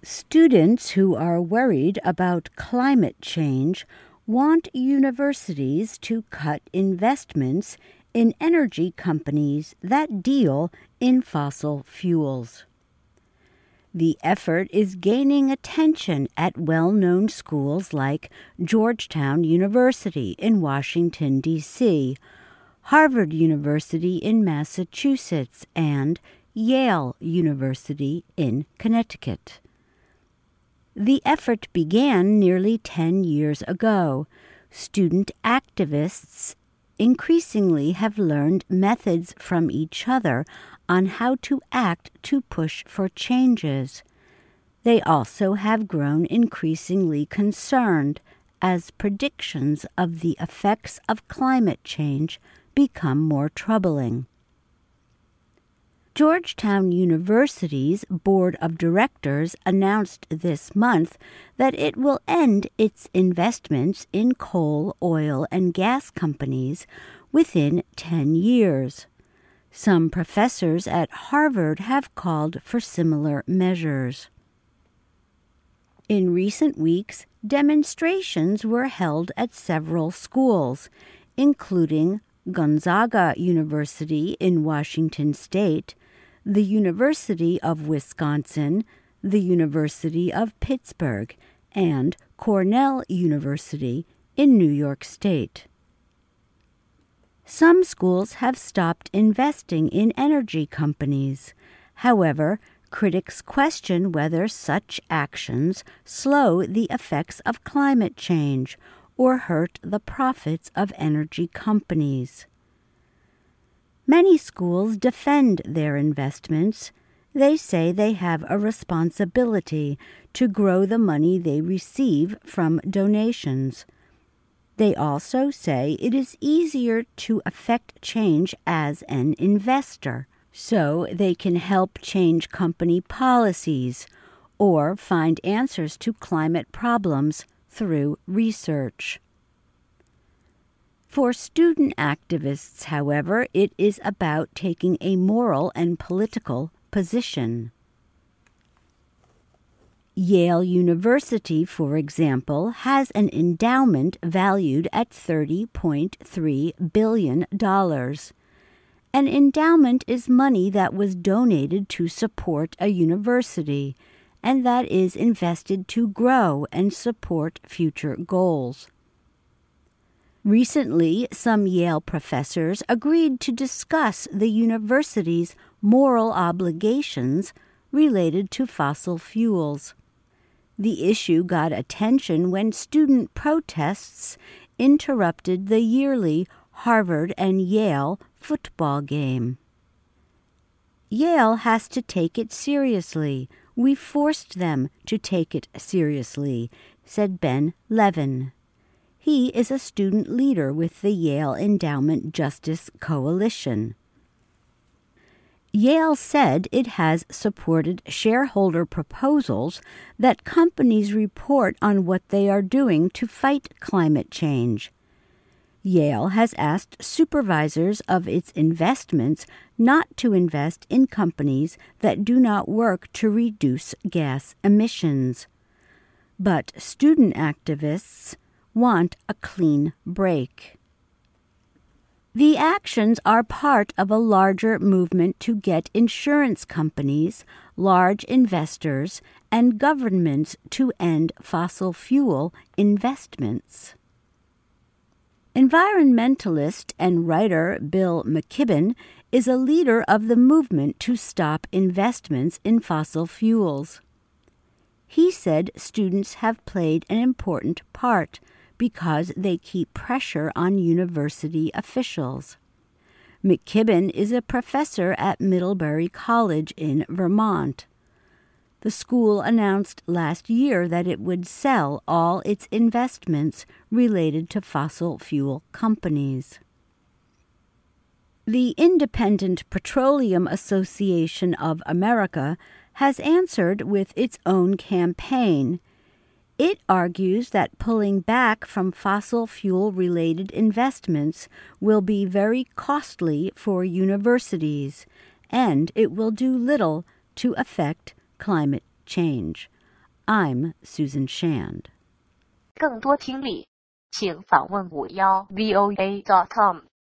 Students who are worried about climate change want universities to cut investments in energy companies that deal in fossil fuels. The effort is gaining attention at well-known schools like Georgetown University in Washington, D.C., Harvard University in Massachusetts, and Yale University in Connecticut. The effort began nearly 10 years ago. Student activists increasingly have learned methods from each other on how to act to push for changes. They also have grown increasingly concerned as predictions of the effects of climate change become more troubling. Georgetown University's Board of Directors announced this month that it will end its investments in coal, oil, and gas companies within 10 years. Some professors at Harvard have called for similar measures. In recent weeks, demonstrations were held at several schools, including Gonzaga University in Washington State, the University of Wisconsin, the University of Pittsburgh, and Cornell University in New York State. Some schools have stopped investing in energy companies. However, critics question whether such actions slow the effects of climate change or hurt the profits of energy companies. Many schools defend their investments. They say they have a responsibility to grow the money they receive from donations. They also say it is easier to affect change as an investor, so they can help change company policies or find answers to climate problems through research. For student activists, however, it is about taking a moral and political position. Yale University, for example, has an endowment valued at $30.3 billion. An endowment is money that was donated to support a university, and that is invested to grow and support future goals. Recently, some Yale professors agreed to discuss the university's moral obligations related to fossil fuels. The issue got attention when student protests interrupted the yearly Harvard and Yale football game. Yale has to take it seriously. We forced them to take it seriously, said Ben Levin. He is a student leader with the Yale Endowment Justice Coalition. Yale said it has supported shareholder proposals that companies report on what they are doing to fight climate change. Yale has asked supervisors of its investments not to invest in companies that do not work to reduce gas emissions. But student activists want a clean break. The actions are part of a larger movement to get insurance companies, large investors, and governments to end fossil fuel investments. Environmentalist and writer Bill McKibben is a leader of the movement to stop investments in fossil fuels. He said students have played an important part because they keep pressure on university officials. McKibben is a professor at Middlebury College in Vermont. The school announced last year that it would sell all its investments related to fossil fuel companies. The Independent Petroleum Association of America has answered with its own campaign. It argues that pulling back from fossil fuel-related investments will be very costly for universities, and it will do little to affect climate change. I'm Susan Shand. 更多听力，请访问51voa.com。